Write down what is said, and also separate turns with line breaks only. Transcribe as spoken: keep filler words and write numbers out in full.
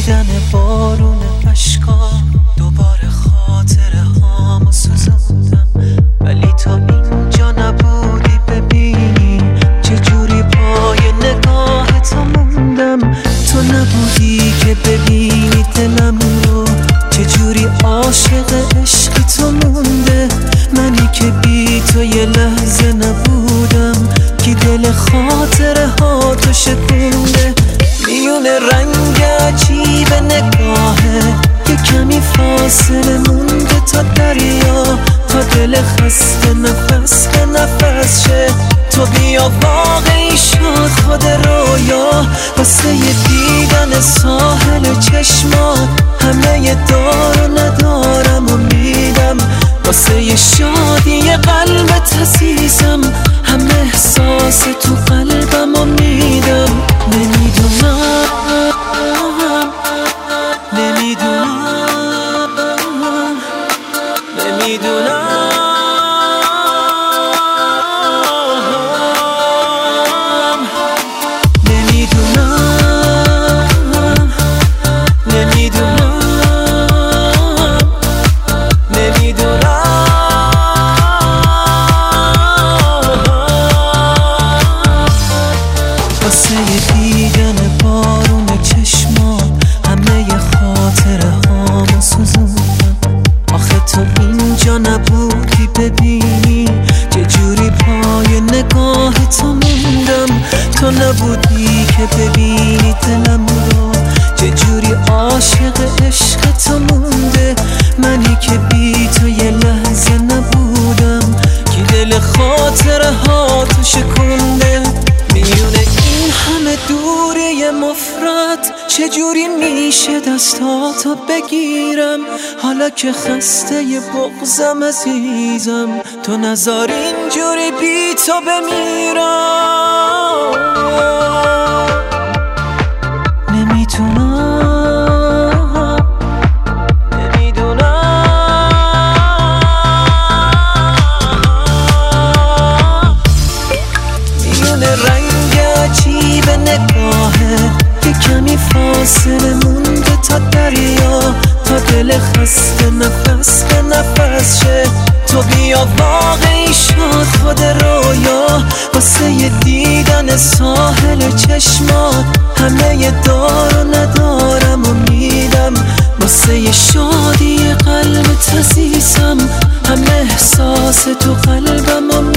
دیدن بارون اشکا دوباره خاطره هامو سوزوندم، ولی تا اینجا نبودی ببینی چجوری پای نگاه تو موندم. تو نبودی که ببینی دلم رو چجوری عاشق عشق تو مونده. منی که بی تو یه لحظه نبودم که دل خاطره ها تو شکونده. میونه رنگ عجیب نگاهه یه کمی فاصله مونده تا دریا، تا دل خسته نفس به نفس شه. تو بیا واقعی شد خود رویا، واسه یه دیدن ساحل چشمات همه دار و ندارم و میدم. واسه یه شادی قلبت عزیزم همه احساس تو قلبم و میدم. نمیدونم نمیدونم نمیدونم واسه یه دیدن بارون چشمات همه ی خاطره هامو سوزوندم. آخه تو اینجا نبودی ببینی چجوری پای نگاه تو موندم. تو نبودی که ببینی دلم رو چجوری عاشق عشق تو مونده. منی که بی تو یه لحظه نبودم که دل خاطره ها تو شکونده. میونه این همه دوری مفرد چجوری میشه دستاتو بگیرم؟ حالا که خسته ی بغضم عزیزم تو نذار اینجوری بی تو بمیرم. نمیتونم نمیدونم میونه رنگ عجیب نگاهه یه کمی فاصله مونده تا دریا، تا دل خسته نفس به نفس شه. تو بیا واقعی شد خود رویا، واسه یه دیدن ساحل چشمات همه ی دار و ندارم و میدم. واسه یه شادی قلبت عزیزم همه احساس تو قلبم و